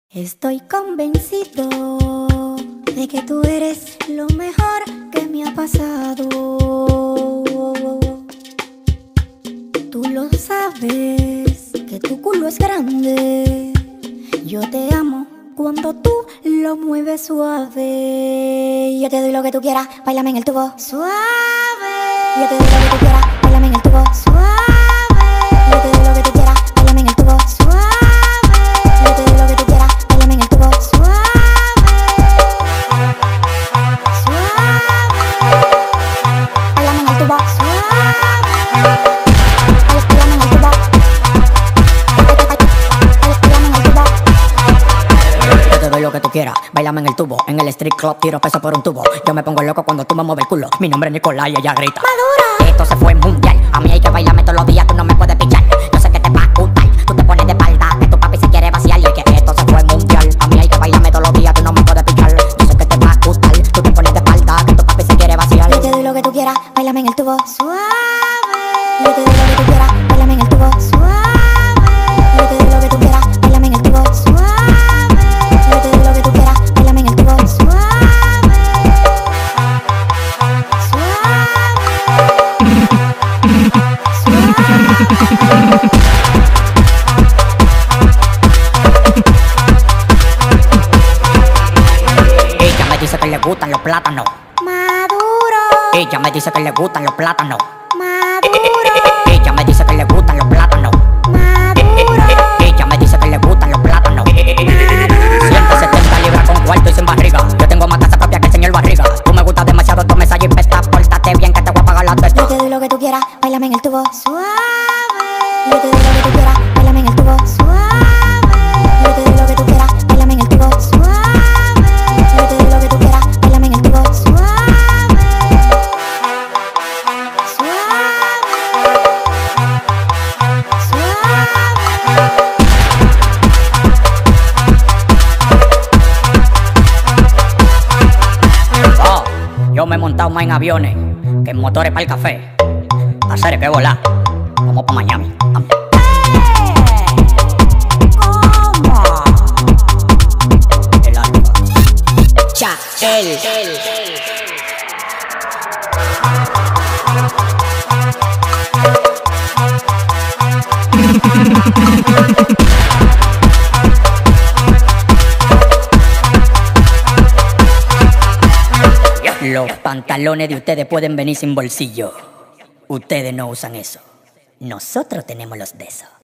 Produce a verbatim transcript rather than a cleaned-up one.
Estoy convencido de que tú eres lo mejor que me ha pasado. Tú lo sabes, que tu culo es grande. Yo te amo cuando tú lo mueves suave. Yo te doy lo que tú quieras, báilame en el tubo suave. Yo te doy lo que tú quieras, báilame en el tubo suave. Yo te doy lo que tú quieras, báilame en el tubo suave. Yo te doy lo que tú quieras, báilame en el tubo suave. Suave. Báilame en el tubo suave. Báilame en el tubo. Báilame en el tubo. Yo te doy lo que tú quieras, bailame en el tubo. En el street club tiro peso por un tubo. Yo me pongo loco cuando tú me mueves el culo. Mi nombre es Nicolás y ella grita Madura. Esto se fue mundial. A mí hay que bailarme todos los días, tú no me puedes pichar. Yo sé que te va a gustar, tú te pones de espalda, que tu papi se quiere vaciar. Y es que esto se fue mundial. A mí hay que bailarme todos los días, tú no me puedes pichar. Yo sé que te va a gustar, tú te pones de espalda, que tu papi se quiere vaciar. Yo te doy lo que tú quieras, báilame en el tubo suave. Yo te doy lo que tú quieras, báilame en el tubo suave. Yo te doy lo que tú quieras, báilame en el tubo suave. Yo te doy lo que tú quieras, báilame en el tubo suave. Ella me dice que le gustan los plátanos. Maduro, Ella me dice que le gustan los plátanos. maduro, Ella me dice que le gustan los plátanos. maduro. Ella me dice que le gustan los plátanos. ciento setenta libras con cuarto y sin barriga. Yo tengo más casa propia que el señor Barriga. Tú me gustas demasiado, tú me y pesta. Pórtate bien que te voy a pagar la Yo testa. te doy lo que tú quieras, báilame en el tubo suave. Yo te doy lo que tú quieras, báilame en el tubo suave. Yo te doy lo que tú quieras, báilame en el tubo suave. Yo te doy lo que tú quieras, báilame en el tubo suave. Oh, yo me he montado más en aviones que en motores para el café. Hacer que volar. Vamos pa' Miami. Vamos. ¿Cómo? El alfa. Cha, el. Los pantalones de ustedes pueden venir sin bolsillo. Ustedes no usan eso. Nosotros tenemos los de esos.